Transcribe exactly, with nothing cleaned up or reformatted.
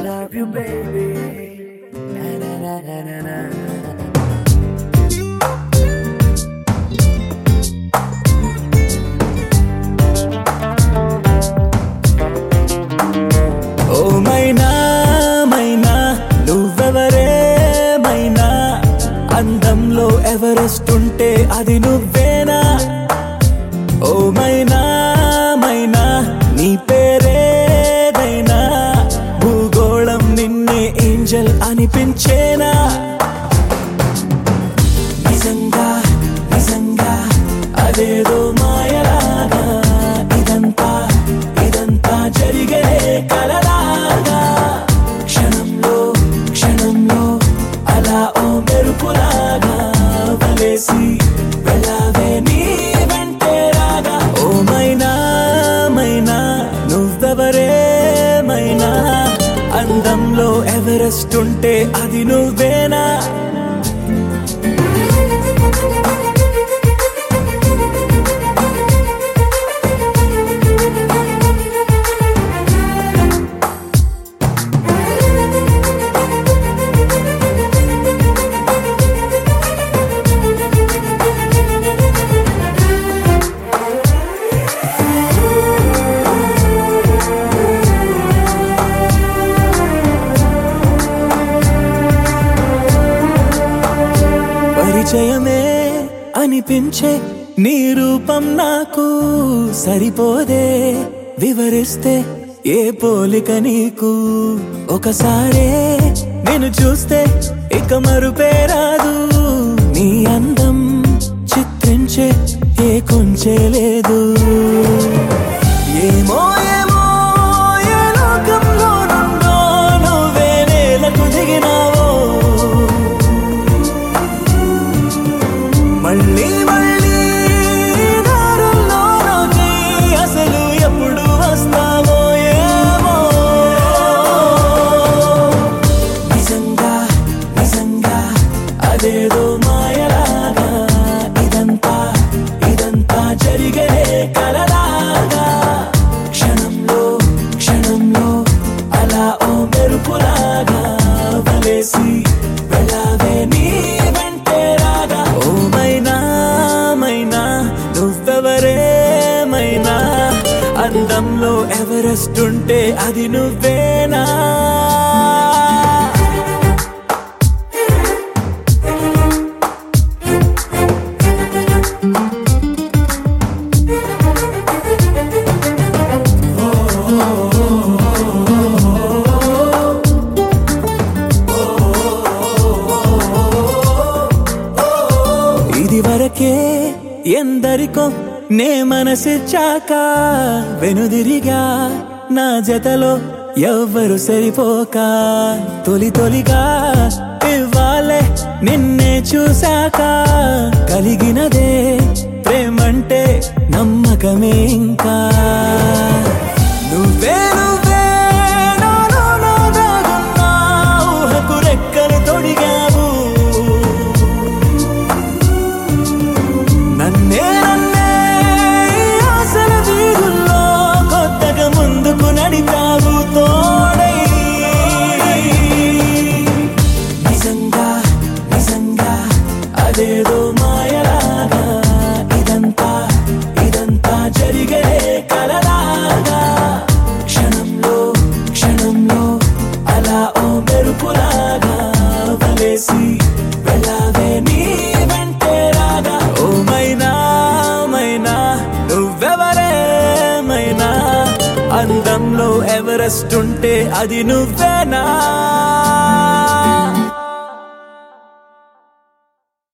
love you, baby. Na na na na na na. ఓ మైనా మైనా నువ్వెవరే మైనా, అందంలో Everest ఉంటే అది నువ్వేనా. ఓ మైనా మైనా నీ పేరేదైనా, భూగోళం నిన్నే ఏంజల్ అనిపించేనా. నిజంగా నిజంగా అదేదో మాయలాగా, ఇదంతా ఇదంతా జరిగే కలలాగా, క్షణంలో క్షణంలో అలా ఓ మెరుపులాగా వలేసి వెళ్ళావే నీ వెంటే రాగా. ఓ మైనా మైనా నువ్వెవరే మైనా, అందంలో ఎవరెస్ట్ ఉంటే అది నువ్వేనా. పరిచయమే అనిపించే నీ రూపం నాకు సరిపోదే, వివరిస్తే ఏ పోలిక నీకు. ఒకసారే నేను చూస్తే ఇక మరుపే రాదు, నీ అందం చిత్రించే ఏ కొంచె లేదు. ఏమో ఏమో ఏ లోకంలో నుండో నువ్వే నేలకు దిగినావో, మళ్ళీ మళ్ళీ దారుల్లోకి అసలు ఎప్పుడు వస్తావో ఏమో. నిజంగా నిజంగా అదేదో మాయలాగా, ఇదంతా ఇదంతా జరిగే కలలాగా, క్షణంలో క్షణంలో అలా ఓ మెరుపులాగా వలేసి వెళ్ళావే నీ వెంటే రాగా. ఓ మైనా మైనా నువ్వెవరే మైనా, అందంలో ఎవరెస్ట్ ఉంటే అది నువ్వేనా. ఇది వరకే ఎందరికో నే మనసిచ్చాక, వెనుదిరిగా నా జతలో ఎవ్వరు సరిపోక, తొలి తొలిగా ఇవ్వాలే నిన్నే చూశాక, కలిగినదే ప్రేమంటే నమ్మకమే ఇంకా. నువ్వే నువ్వే నాలో నా దాగున్నా ఊహకు రెక్కలు తొడిగావు, నన్నే నన్నే ఆశల వీధుల్లో కొత్తగా ముందుకు నడిపావు తోడై. నిజంగా నిజంగా అదేదో మాయలాగా, ఇదంతా ఇదంతా జరిగే కలలాగా, క్షణంలో క్షణంలో అలా ఓ మెరుపులాగా వలేసి వెళ్ళావే నీ వెంటే రాగా. ఓ మైనా మైనా నువ్వెవరే మైనా, అందంలో ఎవరెస్ట్ ఉంటే అది నువ్వేనా.